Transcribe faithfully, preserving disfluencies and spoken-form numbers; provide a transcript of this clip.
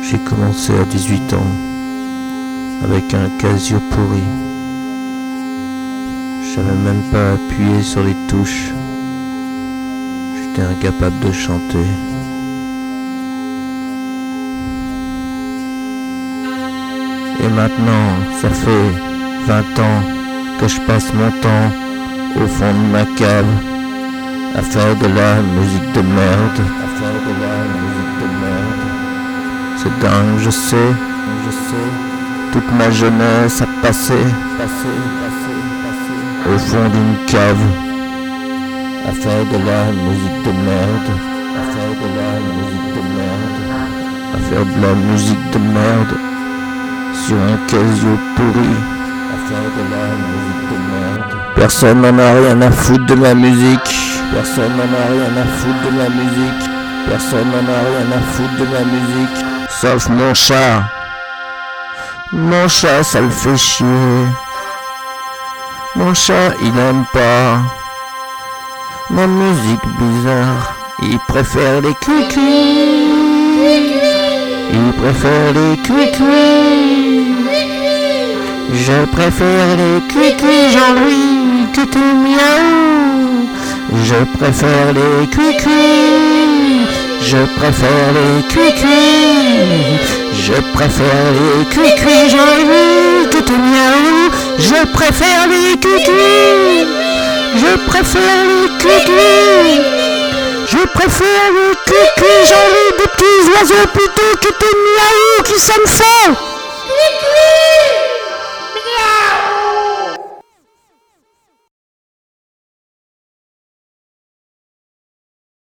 J'ai commencé à dix-huit ans avec un Casio pourri. Je savais même pas appuyer sur les touches. J'étais incapable de chanter. Et maintenant, ça fait vingt ans que je passe mon temps au fond de ma cave à faire de la musique de merde. À faire de la musique de merde. C'est dingue, je sais, je sais. Toute ma jeunesse a passé, passé, passé, passé au fond d'une cave à faire de la musique de merde. À faire de la musique de merde. À faire de la musique de merde sur un Casio pourri. À faire de la musique de merde. Personne n'en a rien à foutre de ma musique. Personne n'en a rien à foutre de ma musique. Personne n'en a rien à foutre de ma musique. Sauf mon chat. Mon chat, ça le fait chier. Mon chat, il aime pas ma musique bizarre. Il préfère les cuicui. Il préfère les cuicui. Je préfère les cuicui, Jean-Louis, que tes miaou. Je préfère les cuicui. Je préfère les cuicui. Je préfère les cuicui, Jean-Louis, que tes miaou. Je préfère les cuicui. Je préfère les cuicui. Je préfère les cuicui, Jean-Louis, des petits oiseaux plutôt que tes miaou qui sonnent faux.